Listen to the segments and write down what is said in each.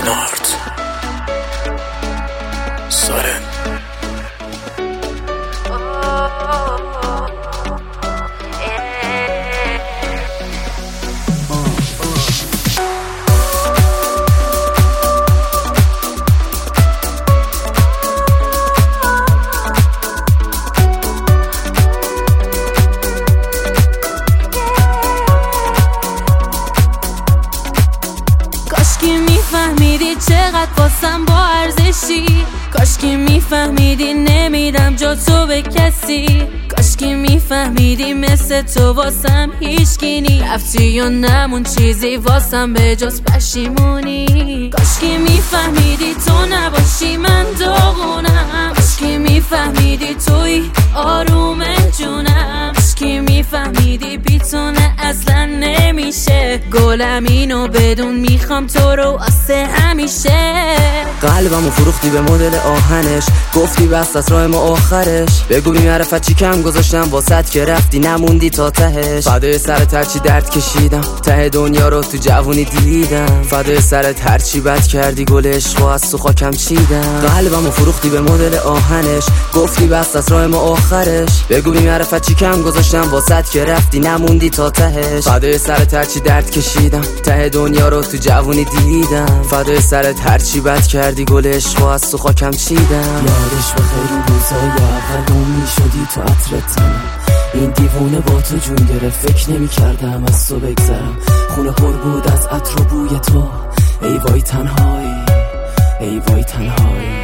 نارد سارن کاشکی میفهمیدی چقدر واسم با ارزشی، کاشکی میفهمیدی نمیدم جا تو به کسی، کاشکی میفهمیدی مثل تو واسم هیچکی نی، رفتی یا نمون چیزی واسم به جز پشیمونی. کاشکی میفهمیدی تو نباشی من داغونم، کاشکی میفهمیدی توی آروم جونم، کاشکی میفهمیدی بی تو نه اصلا نمیشه، گلم اینو بدون میخوام تو رو واسه همیشه. قلبمو فروختی به مدل آهنش، گفتی بس از راه ما آخرش، بگو بی معرفت چی کم گذاشتم واسط که رفتی نموندی تا تهش. فدای سرت هرچی درد کشیدم، ته دنیا رو تو جوونی دیدم، فدای سرت هرچی بد کردی گل عشقو از تو خاکم چیدم. قلبمو فروختی به مدل آهنش، گفتی بس از راه ما آخرش، بگو بی معرفت چی کم گذاشتم واسط که رفتی نموندی تا تهش. فدای سرت هرچی درد کشیدم، ته دنیا رو تو جوونی دیدم، فدای سرت هرچی بد کردی گل عشقو از تو خاکم چیدم. یادش بخیر اون روزای اول اون میشدی تو عطرتم، این دیوونه با تو جون گرفت، فکر نمی کردم از تو بگذرم، خونه پر بود از عطر و بوی تو، ای وای تنهایی ای وای تنهایی.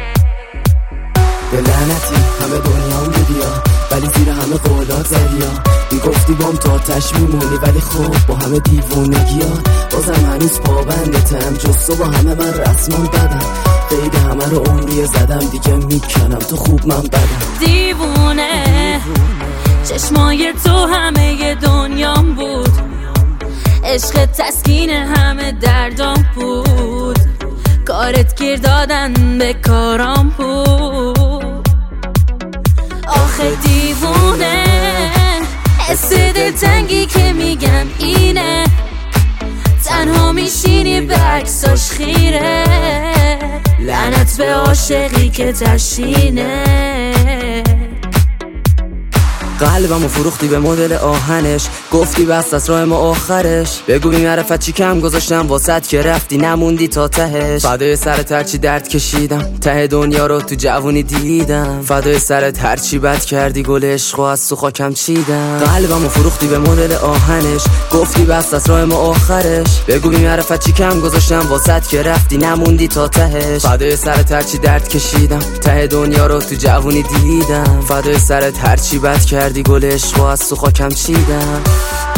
به لعنتی همه دنیام بودی ها، ولی زیر همه قولات زدی ها، میگفتی بام تا آتش میمونی، ولی خب با همه دیوونگی ها بازم هنوز پابندتم، جز تو با همه من رسمان بدم، قید همه رو عمری زدم دیگه میکنم تو خوب من بدم. دیوونه چشمای تو همه دنیام بود، عشق تسکین همه دردام بود، کارت گیر دادن به کارام بود. آخه دیوونه حس دلتنگی که میگم اینه، تنها میشینی به عکساش خیره، لعنت به عاشقی که تشینه. قلبمو فروختی به مدل آهنش، گفتی بس از راه ما آخرش، بگو بی معرفت چی کم گذاشتم واسط که رفتی نموندی تا تهش. فدای سرت هرچی درد کشیدم، ته دنیا رو تو جوونی دیدم، فدای سرت هرچی بد کردی گل عشقو از تو خاکم چیدم. قلبمو فروختی به مدل آهنش، گفتی بس از راه ما آخرش، بگو بی معرفت چی کم گذاشتم واسط که رفتی نموندی تا تهش. فدای سرت هرچی درد کشیدم، ته دنیا رو تو جوونی دیدم، فدای سرت هرچی بد کردی گل عشقو از تو خاکم چیدم.